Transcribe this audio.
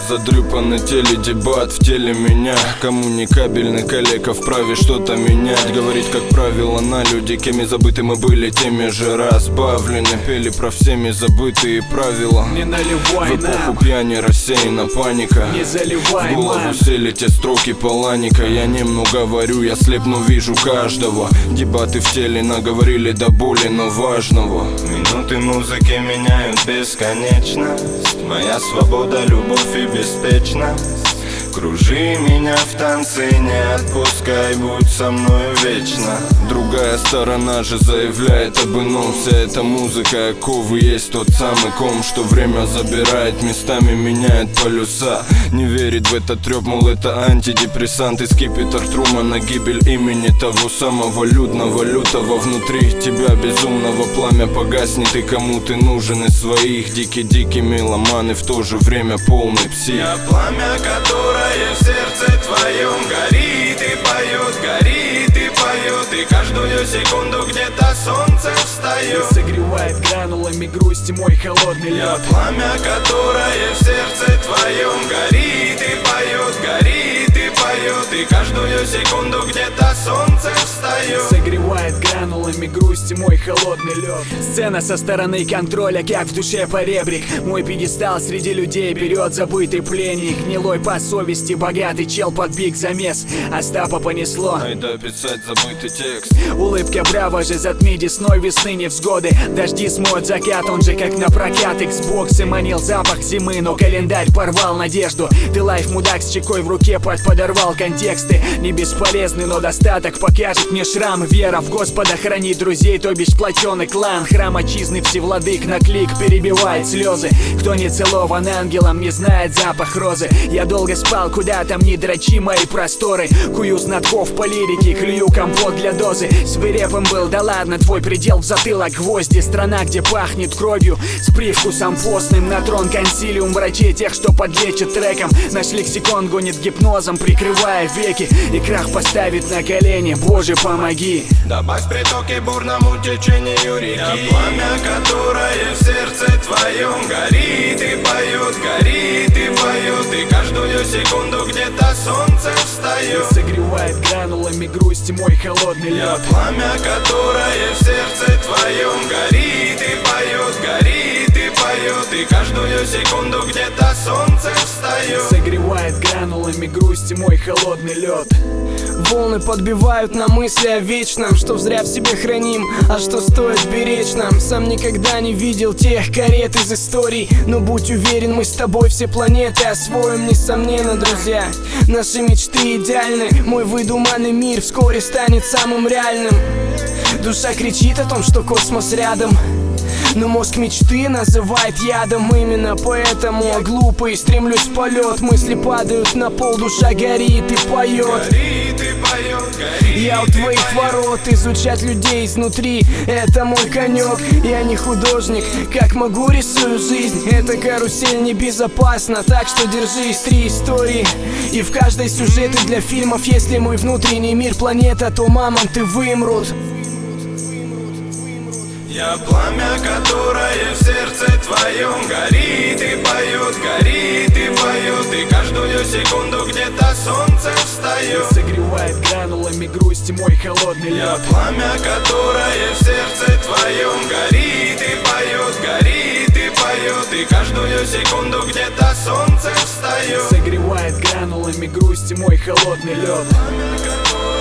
задрюпанный теледебат в теле меня. Коммуникабельный коллега вправе что-то менять. Говорить, как правило, на люди, кеми забыты мы были, теми же разбавлены. Пели про всеми забытые правила. Не наливай в эпоху пьяни рассеяна паника. Не заливай, в голову сели те строки поланика. Я немного говорю, я слепну, вижу каждого. Дебаты в теле наговорили до боли, но важного. Минуты музыки меняют бесконечность. Моя свобода, любовь и беспечность. Кружи меня в танце, не отпускай, будь со мною вечно. Другая сторона же заявляет об ином. Вся эта музыка, оковы, есть тот самый ком, что время забирает, местами меняет полюса. Не верит в этот трёп, мол, это антидепрессант. И скипетр Трумана, гибель имени того самого людного, лютого. Внутри тебя безумного пламя погаснет. И кому ты нужен из своих? Дикий-дикий меломан и в то же время полный псих. Я пламя, которое в сердце твоем горит и поет, горит и поет. И каждую секунду где-то солнце встает. Согревает гранулами грусти мой холодный лед. Я пламя, которое в сердце твоем горит и поет, горит и поет. И каждую секунду где-то солнце встает. Согревает гранулами грусти мой холодный лед. Сцена со стороны контроля, как в душе поребрик. Мой пьедестал среди людей берет забытый пленник. Гнилой по совести, богатый чел под биг замес. Остапа понесло. Айда писать забытый текст. Улыбка браво же затми десной весны невзгоды. Дожди смоют закат, он же как на прокат. Xbox и манил запах зимы, но календарь порвал надежду. Ты лайф мудак с чекой в руке, подорвал контексты. Не бесполезный, но достаток покажет мне шрам. Вера в Господа хранит друзей, то бишь сплоченный клан. Храм отчизны всевладык на клик перебивает слезы. Кто не целован ангелом, не знает запах розы. Я долго спал, куда там не дрочи мои просторы. Кую знатков по лирике, клюю компот для дозы. Свирепым был, да ладно, твой предел в затылок гвозди. Страна, где пахнет кровью, с привкусом постным. На трон консилиум врачей, тех, что подлечат треком. Наш лексикон гонит гипнозом, прикрывая веки. И крах поставит на колени, Боже, помоги. Добавь в притоке бурному течению реки. Я пламя, которое в сердце твоем горит и поет, горит и поет. И каждую секунду где-то солнце встает. Согревает гранулами грусти мой холодный лед. Я пламя, которое в сердце твоем горит и поет, горит и поет. И каждую секунду где-то солнце встает. Согревает гранулами грусти мой холодный лед. Волны подбивают на мысли о вечном, что зря в себе храним, а что стоит беречь нам. Сам никогда не видел тех карет из историй, но будь уверен, мы с тобой все планеты освоим, несомненно, друзья. Наши мечты идеальны, мой выдуманный мир вскоре станет самым реальным. Душа кричит о том, что космос рядом, но мозг мечты называет ядом. Именно поэтому я глупый, стремлюсь в полет. Мысли падают на пол, душа горит и поет. Горит и поет, горит. Я у твоих ворот, изучать людей изнутри — это мой конек. Я не художник, как могу рисую жизнь. Эта карусель небезопасна, так что держись. 3 истории, и в каждой сюжеты для фильмов. Если мой внутренний мир планета, то мамонты вымрут. Я пламя, которое в сердце твоем горит и поет, горит и поет. И каждую секунду где-то солнце встает. Согревает гранулами грусти мой холодный лед. Я пламя, которое в сердце твоем горит и поет, горит и поет. И каждую секунду где-то солнце встает. Согревает гранулами грусти мой холодный лед. Пламя, которое